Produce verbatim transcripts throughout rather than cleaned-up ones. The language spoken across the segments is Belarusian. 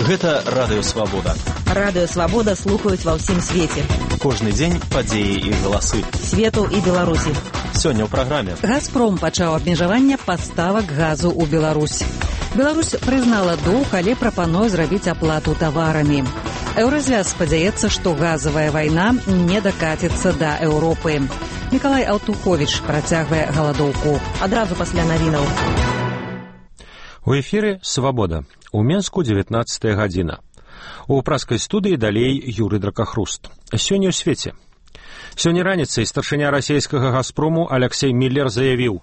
Гэта Радыё Свабода. Радыё Свабода слухаюць ва ўсім свеце. Кожны дзень падзеі і галасы. Свету і Беларусі. Сёння ў праграме. «Газпром» пачаў абмежаванне паставак газу ў Беларусь. Беларусь прызнала доўг, але прапануе зрабіць аплату таварамі. Еўразвяз спадзяецца, што газавая вайна не дакаціцца да Еўропы. Мікалай Алтуховіч працягвае галадоўку. Адразу пасля навінаў. У эфіры «Свабода». У Менску дзевятнаццатая гадзіна. У праскай студыі далей Юрый Дракахруст. Сёння ў свеце. Сёння раніцай старшыня расійскага «Газпрому» Алексей Миллер заявіў: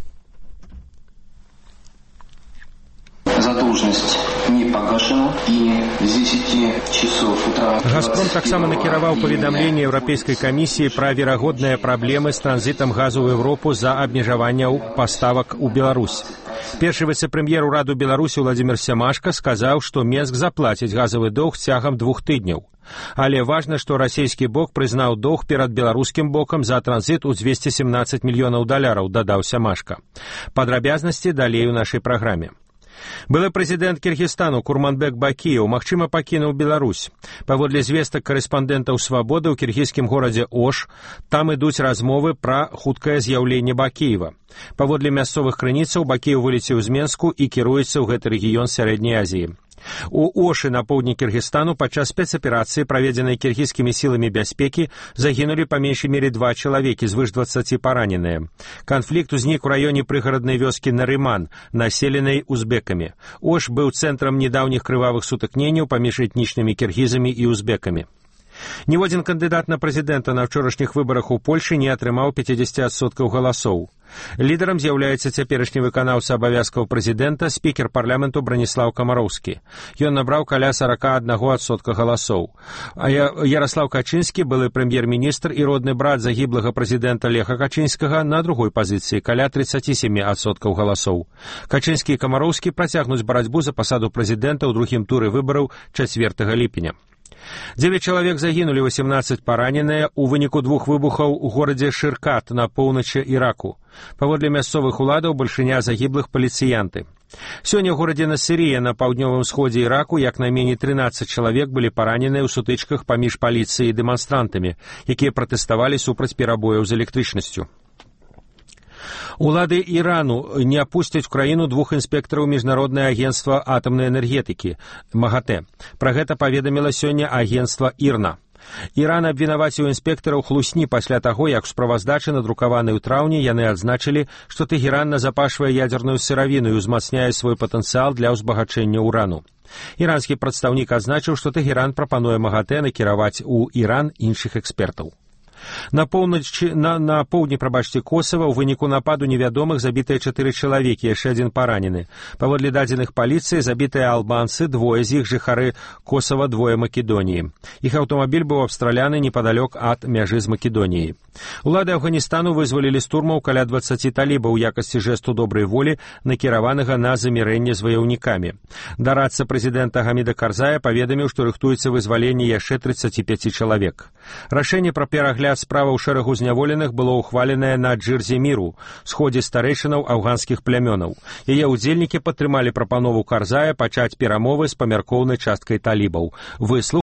задолженность не погашена, и с десяти часов утра... «Газпром» таксама накіраваў паведамленне Еўрапейскай камісіі пра верагодныя праблемы з транзітам газу ў Еўропу за абмежаванняў паставак у Беларусь. Першы віцэ-прэм'ер ураду Беларусі Владзімір Сямашка сказаў, што Менск заплаціць газавы доўг цягам двух тыдняў. Але важна, што расійскі бок прызнаў доўг перад беларускім бокам за транзіт у дзвесце семнаццаць мільёнаў даляраў, дадаў Сямашка. Падрабязнасці далей у нашай праграме. Былы прэзідэнт Кіргізстану Курманбек Бакіеў магчыма пакінуў Беларусь. Паводле звестак карэспандэнтаў «Свабоды» ў кіргізскім горадзе Ош, там ідуць размовы пра хуткае з'яўленне Бакіева. Паводле мясцовых крыніцаў, Бакіеў вылецеў з Менску і кіруецца ў гэты рэгіён Сярэдняй Азіі. У Ошы на поўдні Кіргізстану падчас спецаперацыі, праведзенай кіргізскімі сіламі бяспекі, загінулі па меншай мере два чалавекі, звыш дваццаці параненыя. Канфлікт узнік у раёне прыгараднай вёскі Нарыман, населенай узбекамі. Ош быў цэнтрам недаўніх крывавых сутыкненняў паміж этнічнымі кіргізамі і узбекамі. Ніводзін кандыдат на прэзідэнта на ўчорашніх выбарах у Польшы не атрымаў пяцьдзесят адсоткаў галасоў. Лідарам з'яўляецца цяперашні выканаўца абавязкаў прэзідэнта, спікер парламенту Браніслаў Камароўскі. Ён набраў каля сорок один адсотка галасоў. А Яраслаў Качынскі, былы прэм'ер-міністр і родны брат загіблага прэзідэнта Леха Качынскага, на другой пазіцыі, каля тридцать семь адсоткаў галасоў. Качынскі і Камароўскі працягнуць барацьбу за пасаду прэзідэнта ў другім туры выбараў чацвёртага ліпеня. Дзевяць чалавек загінулі, восемнаццаць параненыя ў выніку двух выбухаў у горадзе Шыркат на поўначы Іраку. Паводле мясцовых уладаў, бальшыня загіблых паліцыянты. Сёння ў горадзе Насырыя на паўднёвым сходзе Іраку як найменей трынаццаць чалавек былі параненыя ў сутычках паміж паліцыяй і дэманстрантамі, якія пратэставалі супраць перабояў з электрычнасцю. Улады Ірану не пусцяць у краіну двух інспектараў Міжнароднае агенцтва атамнай энергетыкі МАГАТЭ. Пра гэта паведаміла сёння агенцтва ІРНА. Іран абвінаваціў інспектараў хлусні пасля таго, як у справаздачы, надрукаванай у траўні, яны адзначылі, што Тэгеран назапашвае ядзерную сыравіну і ўзмацняе свой патэнцыял для ўзбагачэння ўрану. Іранскі прадстаўнік адзначыў, што Тэгеран прапануе МАГАТЭ накіраваць у Іран іншых экспертаў. На, поўначы, на, на поўдні, прабачце, Косава ў выніку нападу невядомых забітыя чатыры чалавекі, яшчэ адзін паранены. Паводле дадзеных паліцыі, забітыя албанцы, двое з іх жыхары Косава, двое Македоніі. Іх аўтамабіль быў абстраляны непадалёк ад мяжы з Македоніяй. Улады Афганістanu вызвалілі з турмаў каля дваццаці талібаў у якасці жэсту добрай волі, накіраванага на замірэнне з ваяўнікамі. Дарадца прэзідэнта Гаміда Карзая паведаміў, што рыхтуецца вызваленне яшчэ тридцати пяти чалавек. Рашэнне пра перагляд справа ў шэрагу зняволеных было ўхваленае на Джырзе Міру, сходзе старэйшынаў афганскіх плямёнаў. Яе ўдзельнікі падтрымалі прапанову Карзая пачаць перамовы з памяркоўнай часткай талібаў. Выслух